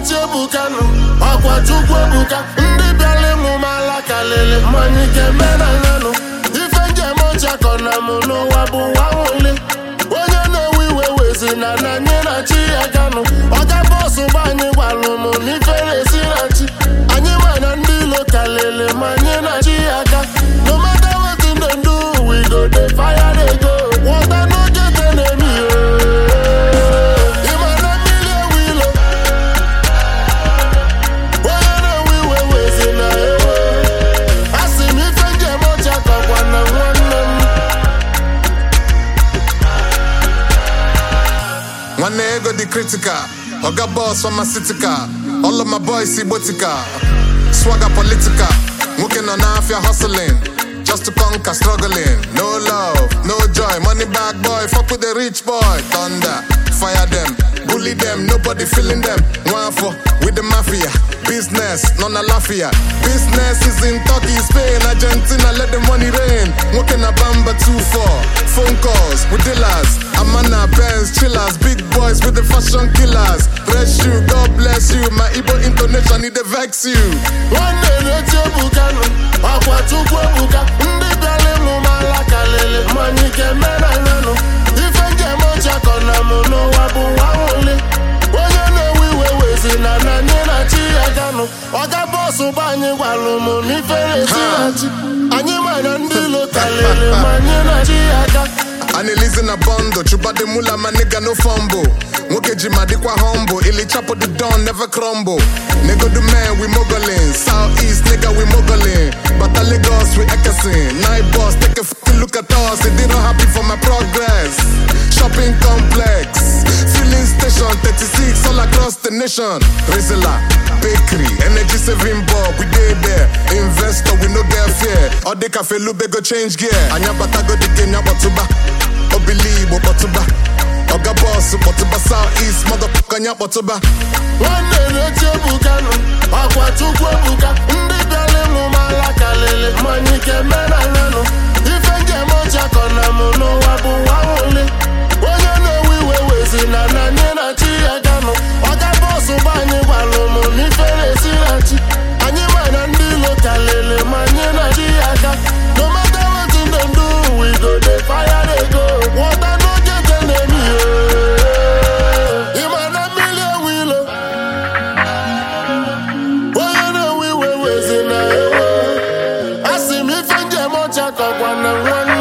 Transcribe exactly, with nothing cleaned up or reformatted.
na-eti ebukanu ọkwa Chukwu ebuka ndị bịara ịmụ m ala kalịlị mmanya ike mena nyanụ ife njem ọchakọ na mụ n'ụwa bụ nwa nwụli onye na-ewe iwe wezi na na nye na chi ya ganụ ọga bọsụ gba anyị gwalụ m n'ife na-esi na chi anyị mana ndị ilo kalịlị ma nye na chi ya ga no matter wetin dem do we go dey fire dey go water no get enemy ịmana mmiri ewu ilo onye na-ewe iwe wezi na ewe asị m ife njem ọchakọ gwa na nwanne m One ego the critical, Oga boss pharmaceutical. All of my boys Igbotika, swagger political. Working on half your hustling, just to conquer struggling. No love, no joy, money bag boy. Fuck with the rich boy. Thunder, fire them, bully them. Nobody feeling them. One for with the mafia. Business, none a lafia. Business is in Turkey, Spain, Argentina. Let the money rain. Working a bamba two four. Phone calls with dealers. Amana, Benz, chillers, big boys with the fashion killers. Bless you, God bless you. My Igbo intonation, need to vex you. One day, na-eti ebukanu ọkwa Chukwu ebuka ndị bịara ịmụ m ala kalịlị mmanya ike mena nyanụ ife njem ọchakọ na mụ n'ụwa bụ nwa nwụli onye na-ewe iwe wezi na na nye na chi ya ganụ ọga bọsụ gba anyị gwalụ m n'ife na-esi na chi anyị mana ndị ilo kalịlị ma nye na chi ya ga Annalise in a bundle, chuba the mula, my nigga no fumble. Woke jima dikwa humble, ili chapo the dawn never crumble. Nigga the man, we moguling. Southeast nigga, we moguling. Bata Lagos, we ekesin. Night boss, take a fucking look at us. They didn't happy for my progress. Shopping complex, filling station, thirty-six all across the nation. Rizla, bakery, energy saving bulb, we did there. Investor, we no get fear. All the cafe lube go change gear. Anya bata go the game, batuba. Obilibo batuba. Oga boss, batuba southeast, motherfucker nya batuba. One day na-eti ebukanu ọkwa Chukwu ebuka ndị bịara ịmụ m ala kalịlị mmanya ike mena nyanụ ife njem ọchakọ na mụ n'ụwa bụ nwa nwụli onye na-ewe iwe wezi na na nye na chi ya ganụ ọga bọsụ gba anyị gwalụ m n'ife na-esi na chi anyị mana ndị ilo kalịlị ma nye na chi ya ga no matter wetin dem do we go dey fire dey go water no get enemy ịmana mmiri ewu ilo onye na-ewe iwe wezi na ewe asị m ife njem ọchakọ gwa na nwanne